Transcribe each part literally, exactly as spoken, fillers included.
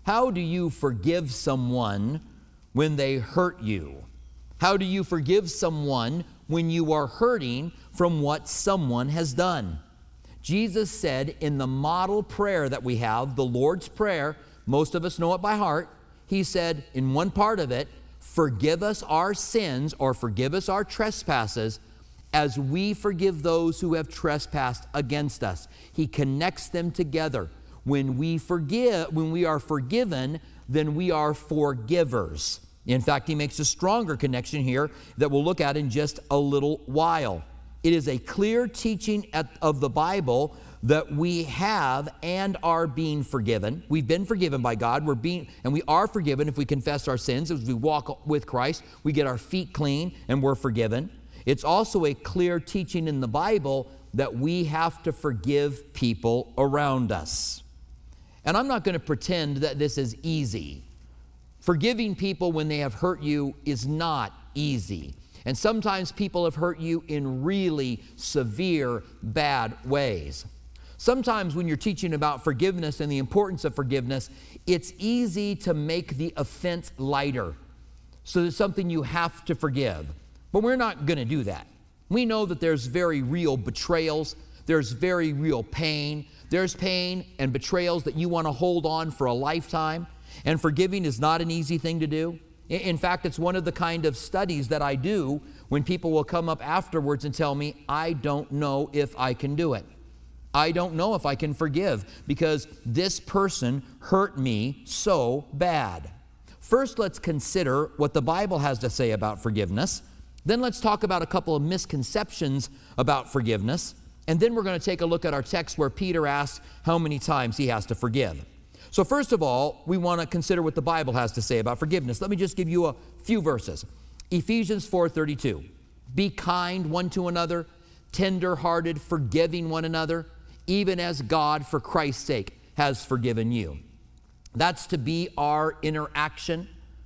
How do you forgive someone when they hurt you? How do you forgive someone when you are hurting from what someone has done? Jesus said in the model prayer that we have, the Lord's Prayer, most of us know it by heart, he said in one part of it, forgive us our sins or forgive us our trespasses as we forgive those who have trespassed against us. He connects them together. When we forgive, when we are forgiven, then we are forgivers. In fact, he makes a stronger connection here that we'll look at in just a little while. It is a clear teaching at, of the Bible that we have and are being forgiven. We've been forgiven by God. We're being, and we are forgiven if we confess our sins. As we walk with Christ, we get our feet clean and we're forgiven. It's also a clear teaching in the Bible that we have to forgive people around us. And I'm not going to pretend that this is easy. Forgiving people when they have hurt you is not easy. And sometimes people have hurt you in really severe, bad ways. Sometimes when you're teaching about forgiveness and the importance of forgiveness, it's easy to make the offense lighter. So it's something you have to forgive. But we're not going to do that. We know that there's very real betrayals. There's very real pain. There's pain and betrayals that you want to hold on for a lifetime. And forgiving is not an easy thing to do. In fact, it's one of the kind of studies that I do when people will come up afterwards and tell me, I don't know if I can do it. I don't know if I can forgive because this person hurt me so bad. First, let's consider what the Bible has to say about forgiveness. Then let's talk about a couple of misconceptions about forgiveness. And then we're going to take a look at our text where Peter asks how many times he has to forgive. So first of all, we want to consider what the Bible has to say about forgiveness. Let me just give you a few verses. Ephesians four thirty-two. Be kind one to another, tender-hearted, forgiving one another, even as God, for Christ's sake, has forgiven you. That's to be our interaction.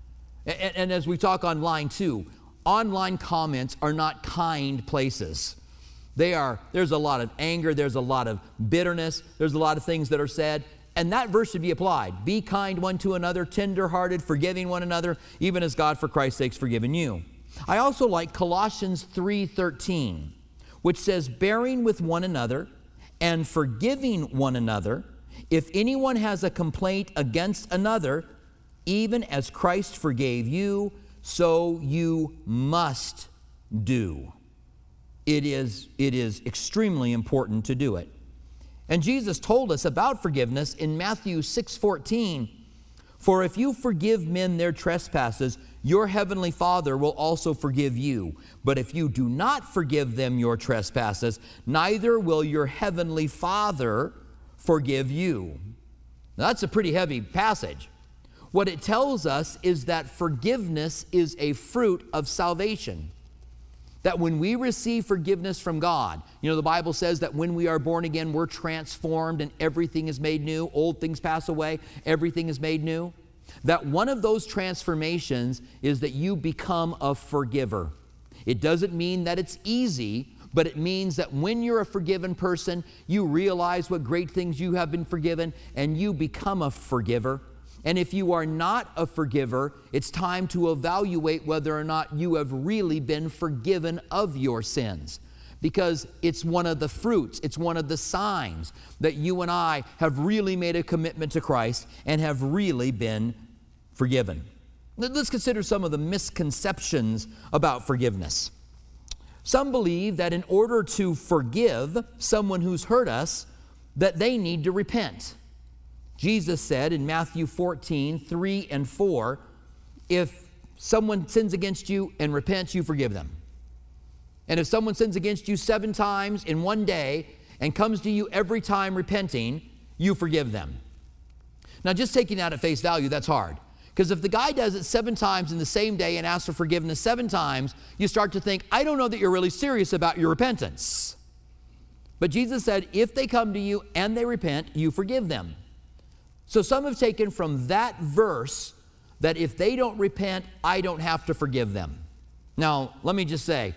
And, and as we talk online too, online comments are not kind places. They are, there's a lot of anger, there's a lot of bitterness, there's a lot of things that are said. And that verse should be applied. Be kind one to another, tender-hearted, forgiving one another, even as God for Christ's sake has forgiven you. I also like Colossians three thirteen, which says, bearing with one another and forgiving one another, if anyone has a complaint against another, even as Christ forgave you, so you must do. It is, it is extremely important to do it. And Jesus told us about forgiveness in Matthew six fourteen. For if you forgive men their trespasses, your heavenly Father will also forgive you. But if you do not forgive them your trespasses, neither will your heavenly Father forgive you. Now, that's a pretty heavy passage. What it tells us is that forgiveness is a fruit of salvation. That when we receive forgiveness from God, you know, the Bible says that when we are born again, we're transformed and everything is made new. Old things pass away, everything is made new. That one of those transformations is that you become a forgiver. It doesn't mean that it's easy, but it means that when you're a forgiven person, you realize what great things you have been forgiven and you become a forgiver. And if you are not a forgiver, it's time to evaluate whether or not you have really been forgiven of your sins. Because it's one of the fruits, it's one of the signs that you and I have really made a commitment to Christ and have really been forgiven. Let's consider some of the misconceptions about forgiveness. Some believe that in order to forgive someone who's hurt us, that they need to repent. Jesus said in Matthew fourteen, three and four, if someone sins against you and repents, you forgive them. And if someone sins against you seven times in one day and comes to you every time repenting, you forgive them. Now, just taking that at face value, that's hard. Because if the guy does it seven times in the same day and asks for forgiveness seven times, you start to think, I don't know that you're really serious about your repentance. But Jesus said, if they come to you and they repent, you forgive them. So some have taken from that verse that if they don't repent, I don't have to forgive them. Now, let me just say,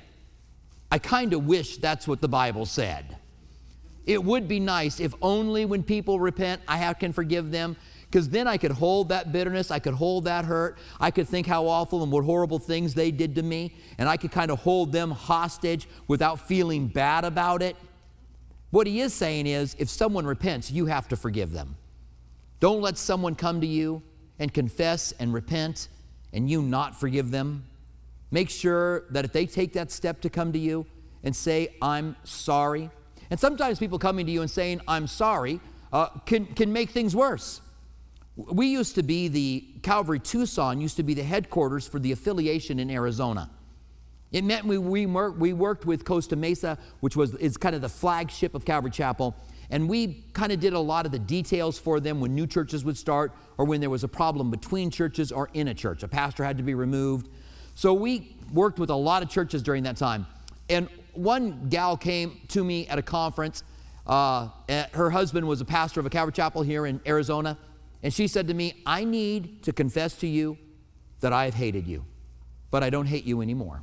I kind of wish that's what the Bible said. It would be nice if only when people repent, I have, can forgive them. because then I could hold that bitterness, I could hold that hurt, I could think how awful and what horrible things they did to me, and I could kind of hold them hostage without feeling bad about it. What he is saying is, if someone repents, you have to forgive them. Don't let someone come to you and confess and repent and you not forgive them. Make sure that if they take that step to come to you and say, I'm sorry. And sometimes people coming to you and saying, I'm sorry, uh, can, can make things worse. We used to be the, Calvary Tucson used to be the headquarters for the affiliation in Arizona. It meant we, we, work, we worked with Costa Mesa, which was is kind of the flagship of Calvary Chapel, and we kind of did a lot of the details for them when new churches would start or when there was a problem between churches or in a church. A pastor had to be removed. So we worked with a lot of churches during that time. And one gal came to me at a conference. Uh, her husband was a pastor of a Calvary Chapel here in Arizona. And she said to me, I need to confess to you that I have hated you, but I don't hate you anymore.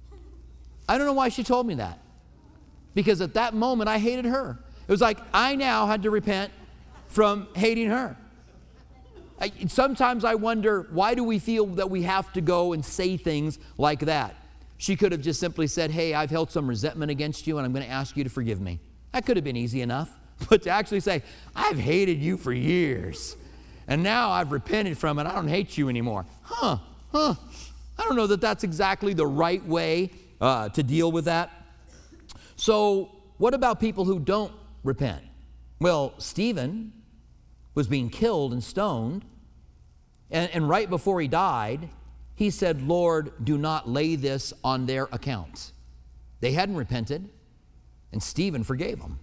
I don't know why she told me that. Because at that moment, I hated her. It was like I now had to repent from hating her. I, sometimes I wonder, why do we feel that we have to go and say things like that? She could have just simply said, hey, I've held some resentment against you and I'm going to ask you to forgive me. That could have been easy enough. But to actually say, I've hated you for years and now I've repented from it, I don't hate you anymore. Huh, huh. I don't know that that's exactly the right way uh, to deal with that. So what about people who don't repent? Well, Stephen was being killed and stoned, and, and right before he died, he said, Lord, do not lay this on their account. They hadn't repented, and Stephen forgave them.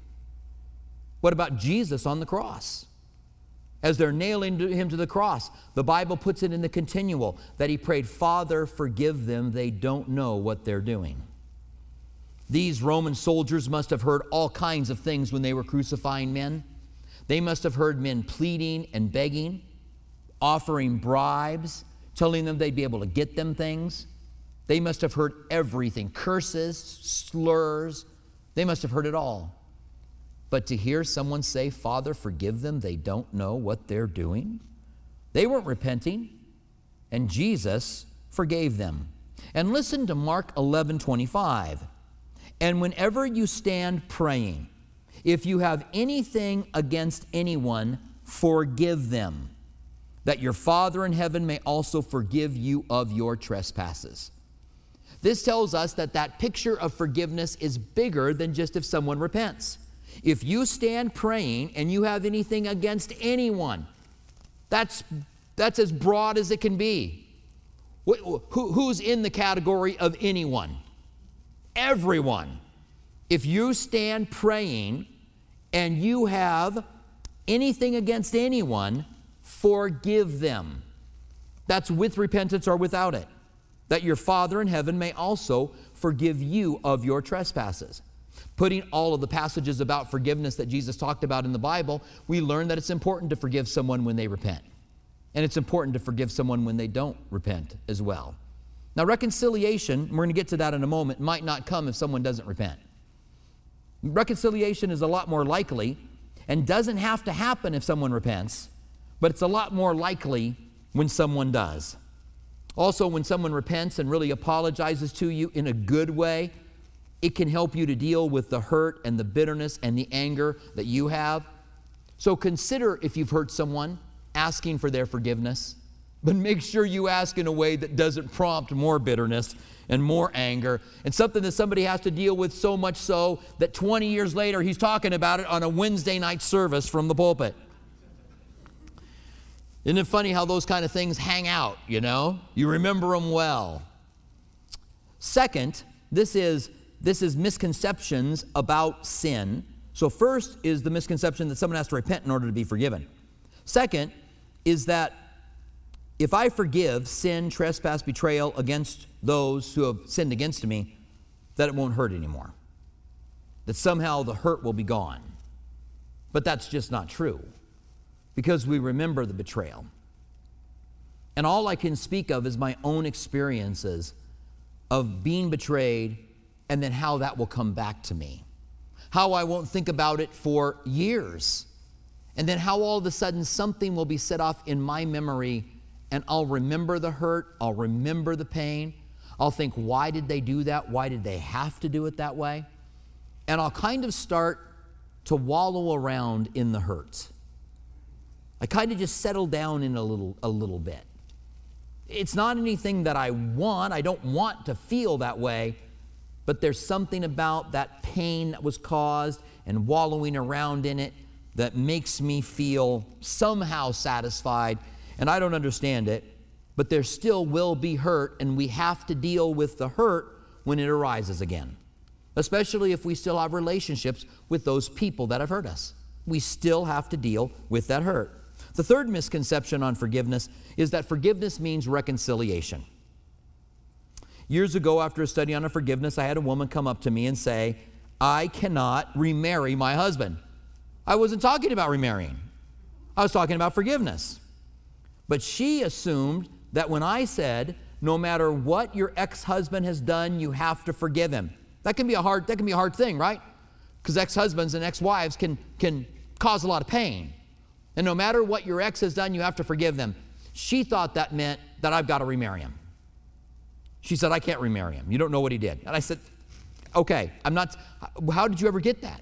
What about Jesus on the cross? As they're nailing him to the cross, the Bible puts it in the continual that he prayed, Father, forgive them, they don't know what they're doing. These Roman soldiers must have heard all kinds of things when they were crucifying men. They must have heard men pleading and begging, offering bribes, telling them they'd be able to get them things. They must have heard everything, curses, slurs. They must have heard it all. But to hear someone say, Father, forgive them, they don't know what they're doing. They weren't repenting, and Jesus forgave them. And listen to Mark eleven twenty-five. And whenever you stand praying, if you have anything against anyone, forgive them, that your Father in heaven may also forgive you of your trespasses. This tells us that that picture of forgiveness is bigger than just if someone repents. If you stand praying and you have anything against anyone, that's, that's as broad as it can be. Who, who's in the category of anyone? Everyone. If you stand praying and you have anything against anyone, forgive them. That's with repentance or without it. That your Father in heaven may also forgive you of your trespasses. Putting all of the passages about forgiveness that Jesus talked about in the Bible, we learn that it's important to forgive someone when they repent. And it's important to forgive someone when they don't repent as well. Now, reconciliation, we're going to get to that in a moment, might not come if someone doesn't repent. Reconciliation is a lot more likely and doesn't have to happen if someone repents, but it's a lot more likely when someone does. Also, when someone repents and really apologizes to you in a good way, it can help you to deal with the hurt and the bitterness and the anger that you have. So consider, if you've hurt someone, asking for their forgiveness. But make sure you ask in a way that doesn't prompt more bitterness and more anger, and something that somebody has to deal with so much so that twenty years later he's talking about it on a Wednesday night service from the pulpit. Isn't it funny how those kind of things hang out, you know? You remember them well. Second, this is This is misconceptions about sin. So first is the misconception that someone has to repent in order to be forgiven. Second is that if I forgive sin, trespass, betrayal against those who have sinned against me, that it won't hurt anymore. That somehow the hurt will be gone. But that's just not true, because we remember the betrayal. And all I can speak of is my own experiences of being betrayed, and then how that will come back to me. How I won't think about it for years. And then how all of a sudden something will be set off in my memory, and I'll remember the hurt, I'll remember the pain. I'll think, why did they do that? Why did they have to do it that way? And I'll kind of start to wallow around in the hurt. I kind of just settle down in a little, a little bit. It's not anything that I want. I don't want to feel that way, but there's something about that pain that was caused and wallowing around in it that makes me feel somehow satisfied, and I don't understand it, but there still will be hurt, and we have to deal with the hurt when it arises again, especially if we still have relationships with those people that have hurt us. We still have to deal with that hurt. The third misconception on forgiveness is that forgiveness means reconciliation. Years ago, after a study on forgiveness, I had a woman come up to me and say, I cannot remarry my husband. I wasn't talking about remarrying. I was talking about forgiveness. But she assumed that when I said, no matter what your ex-husband has done, you have to forgive him. That can be a hard, that can be a hard thing, right? Because ex-husbands and ex-wives can, can cause a lot of pain. And no matter what your ex has done, you have to forgive them. She thought that meant that I've got to remarry him. She said, I can't remarry him. You don't know what he did. And I said, okay, I'm not, how did you ever get that?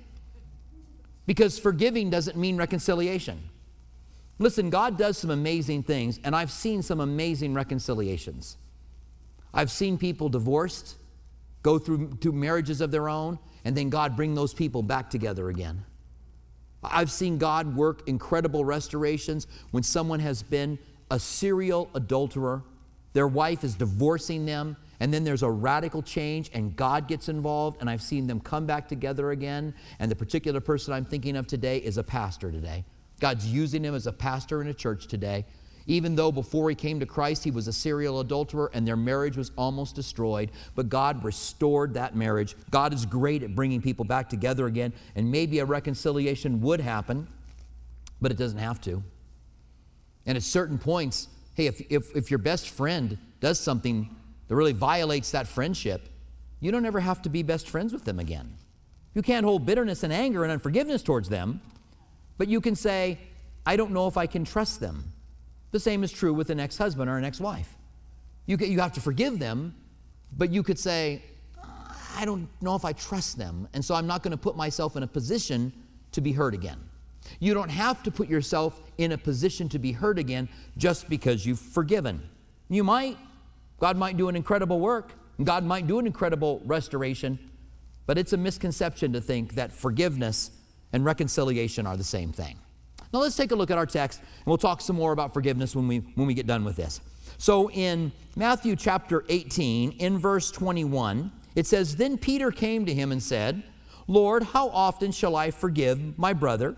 Because forgiving doesn't mean reconciliation. Listen, God does some amazing things, and I've seen some amazing reconciliations. I've seen people divorced, go through, through marriages of their own, and then God bring those people back together again. I've seen God work incredible restorations when someone has been a serial adulterer, their wife is divorcing them, and then there's a radical change and God gets involved, and I've seen them come back together again. And the particular person I'm thinking of today is a pastor today. God's using him as a pastor in a church today. Even though before he came to Christ, he was a serial adulterer and their marriage was almost destroyed, but God restored that marriage. God is great at bringing people back together again, and maybe a reconciliation would happen, but it doesn't have to. And at certain points, hey, if, if, if your best friend does something that really violates that friendship, you don't ever have to be best friends with them again. You can't hold bitterness and anger and unforgiveness towards them, but you can say, I don't know if I can trust them. The same is true with an ex-husband or an ex-wife. You, you have to forgive them, but you could say, I don't know if I trust them, and so I'm not going to put myself in a position to be hurt again. You don't have to put yourself in a position to be hurt again just because you've forgiven. You might. God might do an incredible work. God might do an incredible restoration, but it's a misconception to think that forgiveness and reconciliation are the same thing. Now let's take a look at our text, and we'll talk some more about forgiveness when we, when we get done with this. So in Matthew chapter eighteen, in verse twenty-one, it says, Then Peter came to him and said, Lord, how often shall I forgive my brother?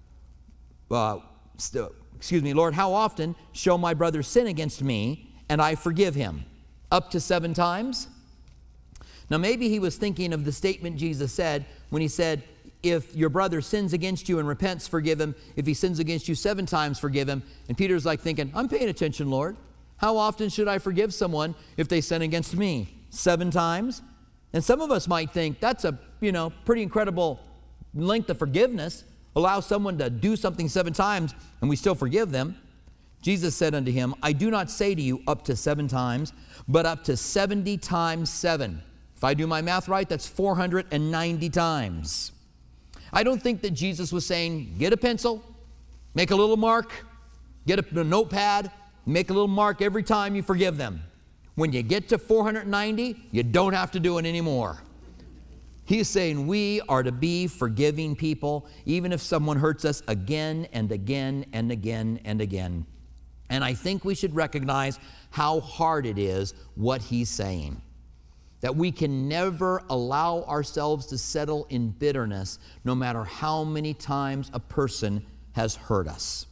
Uh, st- excuse me, Lord, how often shall my brother sin against me, and I forgive him? Up to seven times? Now maybe he was thinking of the statement Jesus said when he said, if your brother sins against you and repents, forgive him. If he sins against you seven times, forgive him. And Peter's like thinking, I'm paying attention, Lord. How often should I forgive someone if they sin against me? Seven times? And some of us might think that's a, you know, pretty incredible length of forgiveness. Allow someone to do something seven times and we still forgive them. Jesus said unto him, I do not say to you up to seven times, but up to seventy times seven. If I do my math right, that's four hundred ninety times. I don't think that Jesus was saying, get a pencil, make a little mark, get a, a notepad, make a little mark every time you forgive them. When you get to four hundred ninety, you don't have to do it anymore. He's saying we are to be forgiving people, even if someone hurts us again and again and again and again. And I think we should recognize how hard it is what he's saying. That we can never allow ourselves to settle in bitterness no matter how many times a person has hurt us.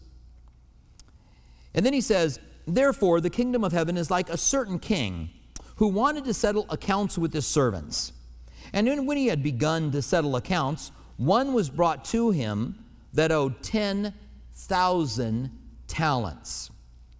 And then he says, Therefore the kingdom of heaven is like a certain king who wanted to settle accounts with his servants. And when he had begun to settle accounts, one was brought to him that owed ten thousand talents.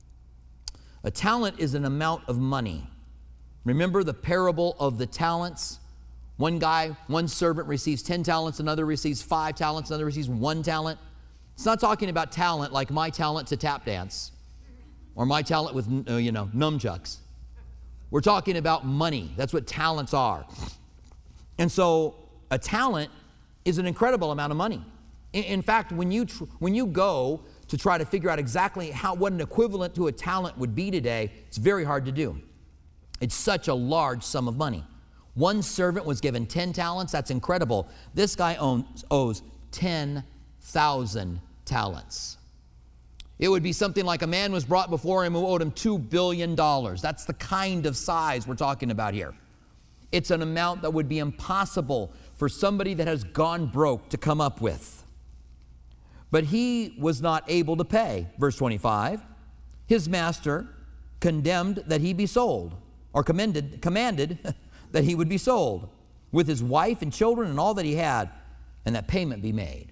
A talent is an amount of money. Remember the parable of the talents? One guy, one servant receives ten talents, another receives five talents, another receives one talent. It's not talking about talent like my talent to tap dance or my talent with, uh, you know, nunchucks. We're talking about money. That's what talents are. And so a talent is an incredible amount of money. In, in fact, when you, tr- when you go to try to figure out exactly how, what an equivalent to a talent would be today, it's very hard to do. It's such a large sum of money. One servant was given ten talents. That's incredible. This guy owns, owes ten thousand talents. It would be something like a man was brought before him who owed him two billion dollars. That's the kind of size we're talking about here. It's an amount that would be impossible for somebody that has gone broke to come up with. But he was not able to pay. Verse twenty-five, his master condemned that he be sold, or commended, commanded that he would be sold with his wife and children and all that he had, and that payment be made.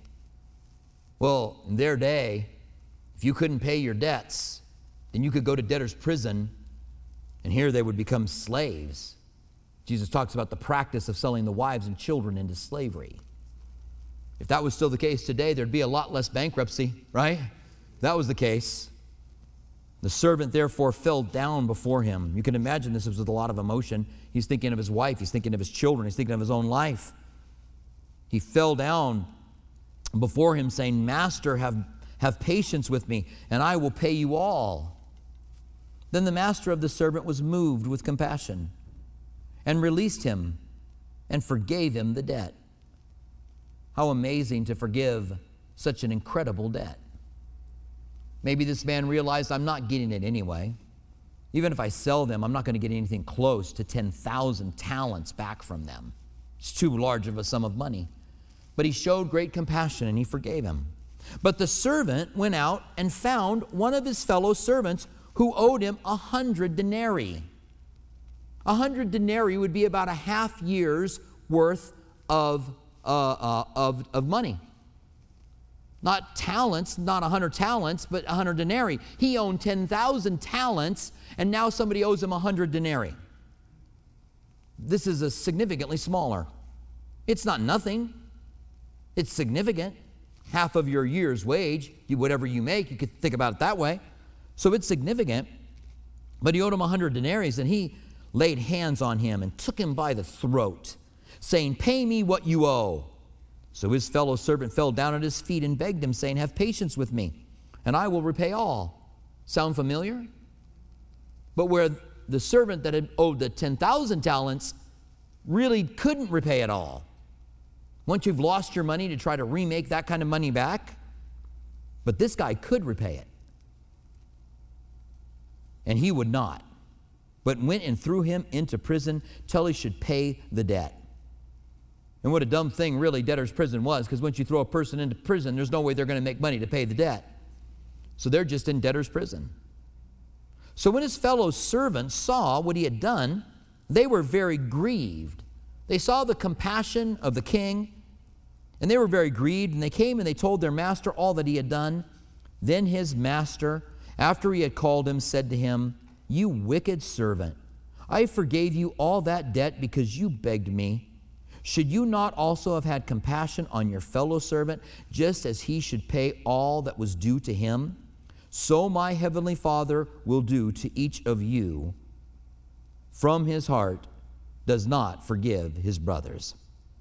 Well, in their day, if you couldn't pay your debts, then you could go to debtor's prison, and here they would become slaves. Jesus talks about the practice of selling the wives and children into slavery. If that was still the case today, there'd be a lot less bankruptcy, right? If that was the case. The servant therefore fell down before him. You can imagine this was with a lot of emotion. He's thinking of his wife. He's thinking of his children. He's thinking of his own life. He fell down before him, saying, Master, have, have patience with me, and I will pay you all. Then the master of the servant was moved with compassion and released him and forgave him the debt. How amazing to forgive such an incredible debt. Maybe this man realized, I'm not getting it anyway. Even if I sell them, I'm not going to get anything close to ten thousand talents back from them. It's too large of a sum of money. But he showed great compassion and he forgave him. But the servant went out and found one of his fellow servants who owed him a hundred denarii. A hundred denarii would be about a half year's worth of, uh, uh, of, of money. Not talents, not a hundred talents, but a hundred denarii. He owned ten thousand talents, and now somebody owes him a hundred denarii. This is a significantly smaller. It's not nothing. It's significant. Half of your year's wage, you, whatever you make, you could think about it that way. So it's significant. But he owed him a hundred denarii, and he laid hands on him and took him by the throat, saying, Pay me what you owe. So his fellow servant fell down at his feet and begged him, saying, Have patience with me, and I will repay all. Sound familiar? But where the servant that had owed the ten thousand talents really couldn't repay it all. Once you've lost your money, to try to remake that kind of money back. But this guy could repay it. And he would not, but went and threw him into prison till he should pay the debt. And what a dumb thing really debtor's prison was, because once you throw a person into prison, there's no way they're going to make money to pay the debt. So they're just in debtor's prison. So when his fellow servants saw what he had done, they were very grieved. They saw the compassion of the king, and they were very grieved, and they came and they told their master all that he had done. Then his master, after he had called him, said to him, You wicked servant, I forgave you all that debt because you begged me. Should you not also have had compassion on your fellow servant, just as he should pay all that was due to him? So my heavenly Father will do to each of you. From his heart does not forgive his brothers.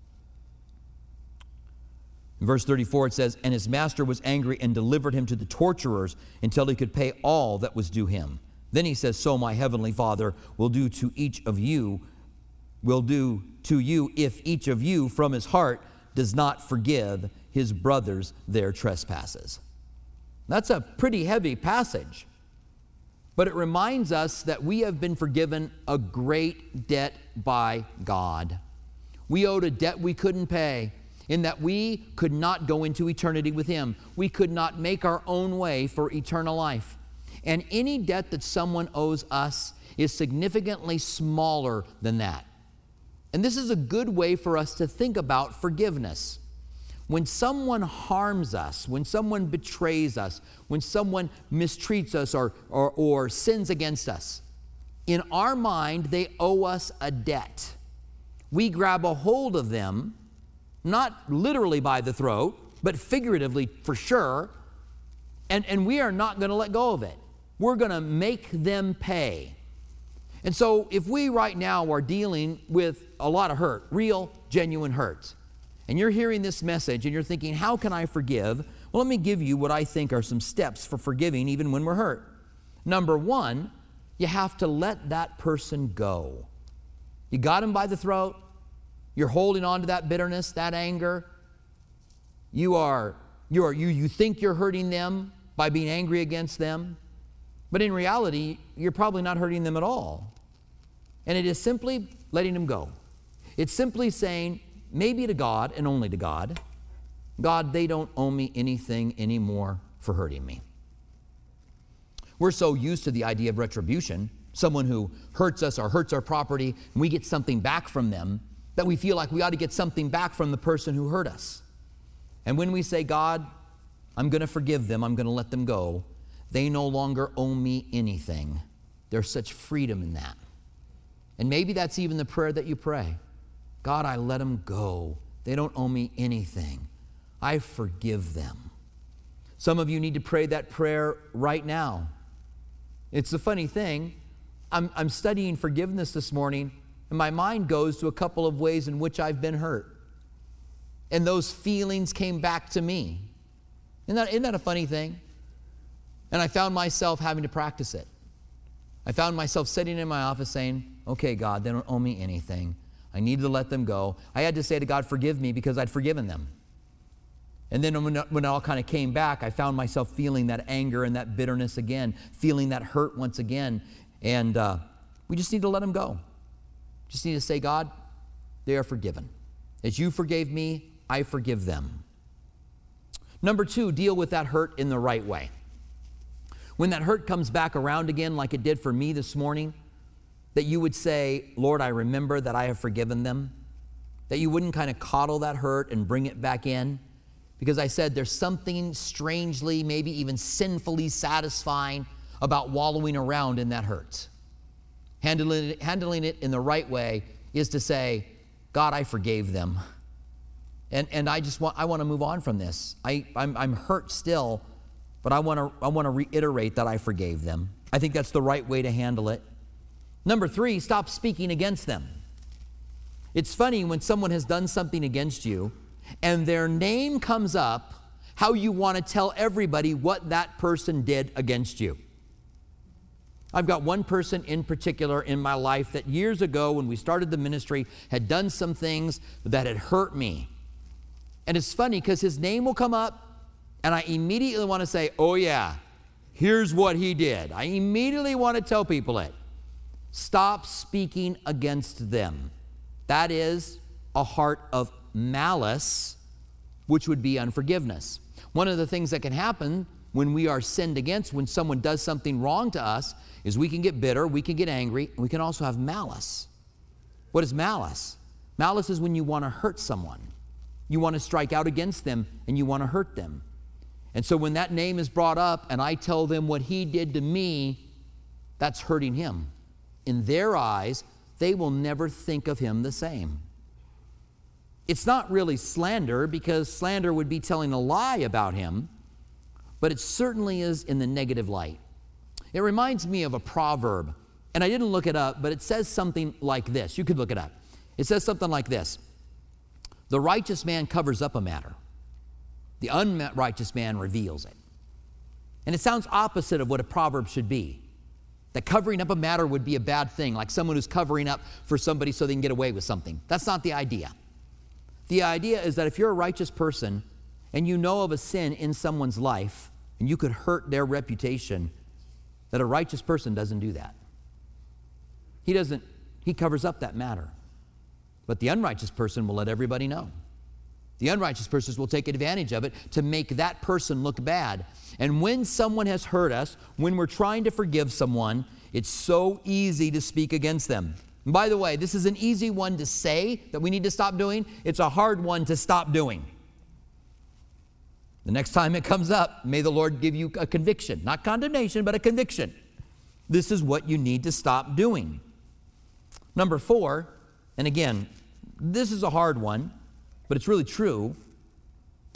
In verse thirty-four it says, And his master was angry and delivered him to the torturers until he could pay all that was due him. Then he says, So my heavenly Father will do to each of you, will do to you if each of you from his heart does not forgive his brothers their trespasses. That's a pretty heavy passage, but it reminds us that we have been forgiven a great debt by God. We owed a debt we couldn't pay, in that we could not go into eternity with him. We could not make our own way for eternal life. And any debt that someone owes us is significantly smaller than that. And this is a good way for us to think about forgiveness. When someone harms us, when someone betrays us, when someone mistreats us or, or, or sins against us, in our mind, they owe us a debt. We grab a hold of them, not literally by the throat, but figuratively for sure. And, and we are not going to let go of it. We're going to make them pay. And so if we right now are dealing with a lot of hurt, real, genuine hurt, and you're hearing this message and you're thinking, how can I forgive? Well, let me give you what I think are some steps for forgiving even when we're hurt. Number one, you have to let that person go. You got him by the throat. You're holding on to that bitterness, that anger. You are, you are, you, you think you're hurting them by being angry against them. But in reality, you're probably not hurting them at all. And it is simply letting them go. It's simply saying, maybe to God and only to God, God, they don't owe me anything anymore for hurting me. We're so used to the idea of retribution, someone who hurts us or hurts our property, and we get something back from them, that we feel like we ought to get something back from the person who hurt us. And when we say, God, I'm going to forgive them, I'm going to let them go, they no longer owe me anything. There's such freedom in that. And maybe that's even the prayer that you pray. God, I let them go. They don't owe me anything. I forgive them. Some of you need to pray that prayer right now. It's a funny thing. I'm, I'm studying forgiveness this morning, and my mind goes to a couple of ways in which I've been hurt. And those feelings came back to me. Isn't that, isn't that a funny thing? And I found myself having to practice it. I found myself sitting in my office saying, okay, God, they don't owe me anything. I need to let them go. I had to say to God, forgive me, because I'd forgiven them. And then when, when it all kind of came back, I found myself feeling that anger and that bitterness again, feeling that hurt once again. And uh, we just need to let them go. Just need to say, God, they are forgiven. As you forgave me, I forgive them. Number two, deal with that hurt in the right way. When that hurt comes back around again, like it did for me this morning, that you would say, Lord, I remember that I have forgiven them. That you wouldn't kind of coddle that hurt and bring it back in. Because I said there's something strangely, maybe even sinfully satisfying about wallowing around in that hurt. Handling it, handling it in the right way is to say, God, I forgave them. And, and I just want, I want to move on from this. I, I'm, I'm hurt still, but I want to, I want to reiterate that I forgave them. I think that's the right way to handle it. Number three, stop speaking against them. It's funny when someone has done something against you and their name comes up, how you want to tell everybody what that person did against you. I've got one person in particular in my life that years ago when we started the ministry had done some things that had hurt me. And it's funny because his name will come up and I immediately want to say, oh yeah, here's what he did. I immediately want to tell people it. Stop speaking against them. That is a heart of malice, which would be unforgiveness. One of the things that can happen when we are sinned against, when someone does something wrong to us, is we can get bitter, we can get angry, and we can also have malice. What is malice? Malice is when you want to hurt someone. You want to strike out against them, and you want to hurt them. And so when that name is brought up, and I tell them what he did to me, that's hurting him. In their eyes, they will never think of him the same. It's not really slander, because slander would be telling a lie about him, but it certainly is in the negative light. It reminds me of a proverb, and I didn't look it up, but it says something like this. You could look it up. It says something like this. The righteous man covers up a matter. The unrighteous man reveals it. And it sounds opposite of what a proverb should be. That covering up a matter would be a bad thing, like someone who's covering up for somebody so they can get away with something. That's not the idea. The idea is that if you're a righteous person and you know of a sin in someone's life and you could hurt their reputation, that a righteous person doesn't do that. He doesn't, he covers up that matter. But the unrighteous person will let everybody know. The unrighteous person will take advantage of it to make that person look bad. And when someone has hurt us, when we're trying to forgive someone, it's so easy to speak against them. And by the way, this is an easy one to say that we need to stop doing. It's a hard one to stop doing. The next time it comes up, may the Lord give you a conviction. Not condemnation, but a conviction. This is what you need to stop doing. Number four, and again, this is a hard one, but it's really true.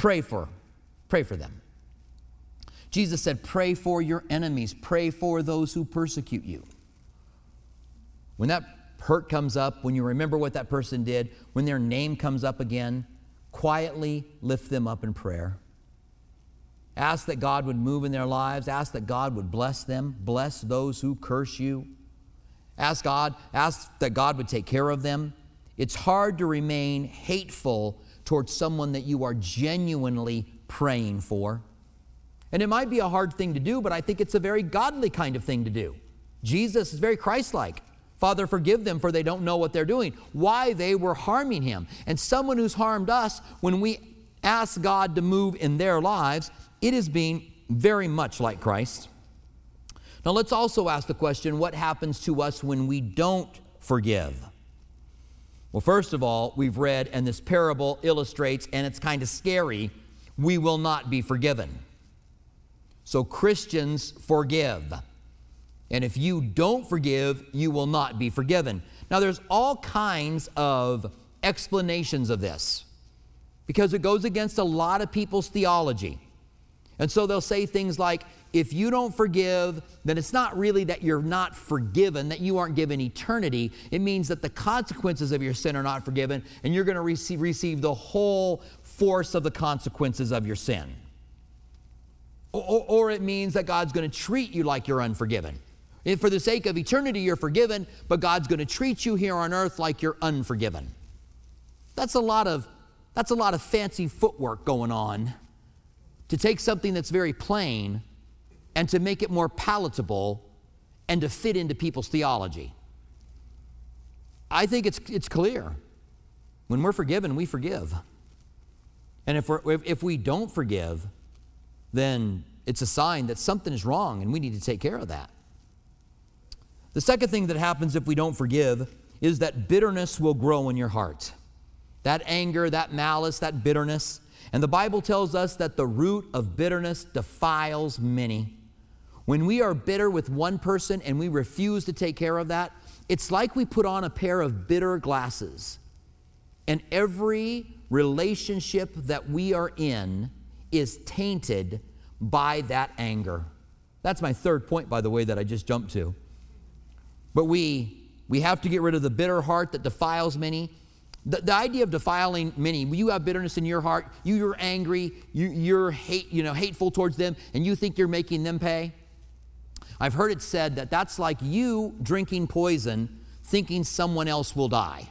pray for, pray for them. Jesus said, pray for your enemies. Pray for those who persecute you. When that hurt comes up, when you remember what that person did, when their name comes up again, quietly lift them up in prayer. Ask that God would move in their lives. Ask that God would bless them. Bless those who curse you. Ask God, ask that God would take care of them. It's hard to remain hateful towards someone that you are genuinely praying for. And it might be a hard thing to do, but I think it's a very godly kind of thing to do. Jesus is very Christ-like. Father, forgive them, for they don't know what they're doing. Why they were harming him. And someone who's harmed us, when we ask God to move in their lives, it is being very much like Christ. Now let's also ask the question, what happens to us when we don't forgive? Well, first of all, we've read, and this parable illustrates, and it's kind of scary, we will not be forgiven. So Christians forgive. And if you don't forgive, you will not be forgiven. Now there's all kinds of explanations of this because it goes against a lot of people's theology. And so they'll say things like, if you don't forgive, then it's not really that you're not forgiven, that you aren't given eternity. It means that the consequences of your sin are not forgiven, and you're going to receive, receive the whole force of the consequences of your sin. Or, or it means that God's going to treat you like you're unforgiven. And for the sake of eternity, you're forgiven, but God's going to treat you here on earth like you're unforgiven. That's a lot of, that's a lot of fancy footwork going on to take something that's very plain and to make it more palatable and to fit into people's theology. I think it's, it's clear. When we're forgiven, we forgive. And if, we're, if, if we don't forgive, then it's a sign that something is wrong and we need to take care of that. The second thing that happens if we don't forgive is that bitterness will grow in your heart. That anger, that malice, that bitterness. And the Bible tells us that the root of bitterness defiles many. When we are bitter with one person and we refuse to take care of that, it's like we put on a pair of bitter glasses. And every relationship that we are in is tainted by that anger. That's my third point, by the way, that I just jumped to. But we, we have to get rid of the bitter heart that defiles many. The, the idea of defiling many, you have bitterness in your heart, you, you're angry, you, you're hate, you know, hateful towards them, and you think you're making them pay. I've heard it said that that's like you drinking poison thinking someone else will die.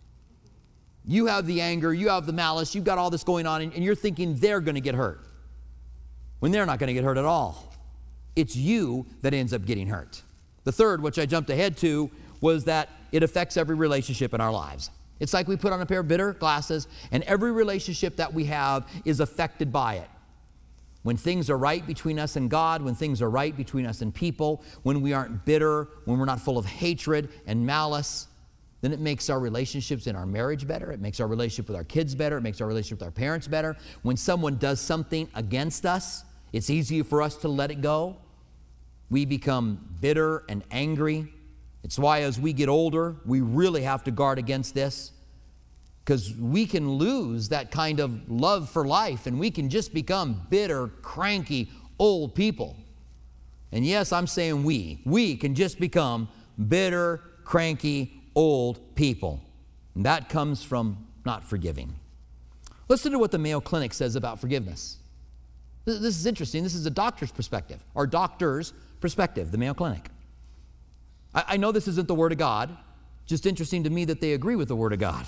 You have the anger, you have the malice, you've got all this going on, and, and you're thinking they're going to get hurt when they're not going to get hurt at all. It's you that ends up getting hurt. The third, which I jumped ahead to, was that it affects every relationship in our lives. It's like we put on a pair of bitter glasses, and every relationship that we have is affected by it. When things are right between us and God, when things are right between us and people, when we aren't bitter, when we're not full of hatred and malice, then it makes our relationships in our marriage better. It makes our relationship with our kids better. It makes our relationship with our parents better. When someone does something against us, it's easier for us to let it go. We become bitter and angry. It's why as we get older, we really have to guard against this, because we can lose that kind of love for life and we can just become bitter, cranky, old people. And yes, I'm saying we. We can just become bitter, cranky, old people. And that comes from not forgiving. Listen to what the Mayo Clinic says about forgiveness. This is interesting. This is a doctor's perspective, or doctor's perspective, the Mayo Clinic. I, I know this isn't the Word of God. Just interesting to me that they agree with the Word of God.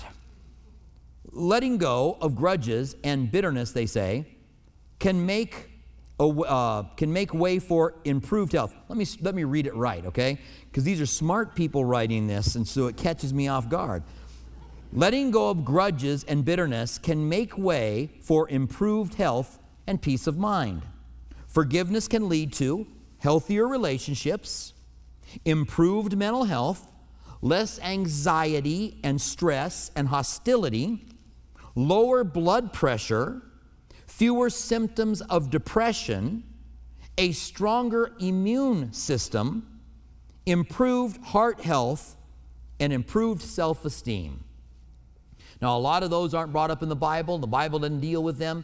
Letting go of grudges and bitterness, they say, can make a, uh, can make way for improved health. Let me let me read it right, okay? Because these are smart people writing this, and so it catches me off guard. Letting go of grudges and bitterness can make way for improved health and peace of mind. Forgiveness can lead to healthier relationships, improved mental health, less anxiety and stress and hostility, lower blood pressure, fewer symptoms of depression, a stronger immune system, improved heart health, and improved self-esteem. Now, a lot of those aren't brought up in the Bible. The Bible doesn't deal with them.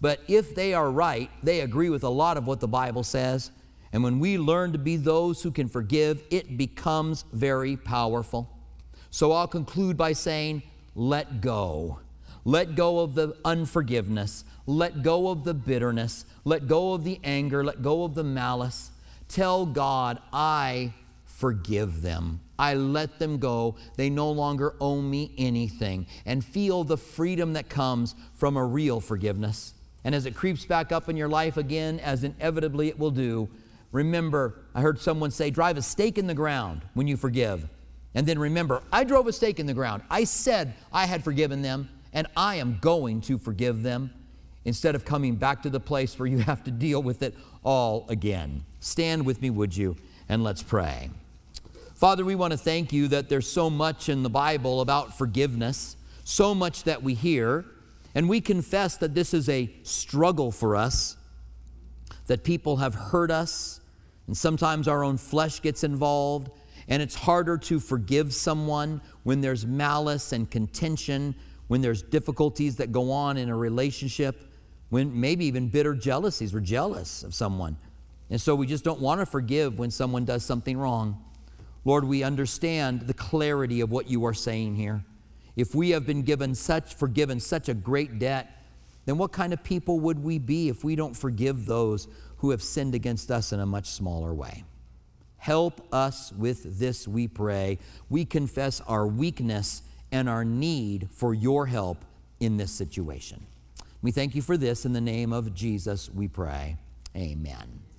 But if they are right, they agree with a lot of what the Bible says. And when we learn to be those who can forgive, it becomes very powerful. So I'll conclude by saying, let go. Let go of the unforgiveness. Let go of the bitterness. Let go of the anger. Let go of the malice. Tell God, I forgive them. I let them go. They no longer owe me anything. And feel the freedom that comes from a real forgiveness. And as it creeps back up in your life again, as inevitably it will do, remember, I heard someone say, drive a stake in the ground when you forgive. And then remember, I drove a stake in the ground. I said I had forgiven them, and I am going to forgive them, instead of coming back to the place where you have to deal with it all again. Stand with me, would you, and let's pray. Father, we want to thank you that there's so much in the Bible about forgiveness, so much that we hear, and we confess that this is a struggle for us, that people have hurt us, and sometimes our own flesh gets involved, and it's harder to forgive someone when there's malice and contention, when there's difficulties that go on in a relationship, when maybe even bitter jealousies. We're jealous of someone. And so we just don't want to forgive when someone does something wrong. Lord, we understand the clarity of what you are saying here. If we have been given such, forgiven such a great debt, then what kind of people would we be if we don't forgive those who have sinned against us in a much smaller way? Help us with this, we pray. We confess our weakness and our need for your help in this situation. We thank you for this. In the name of Jesus, we pray. Amen.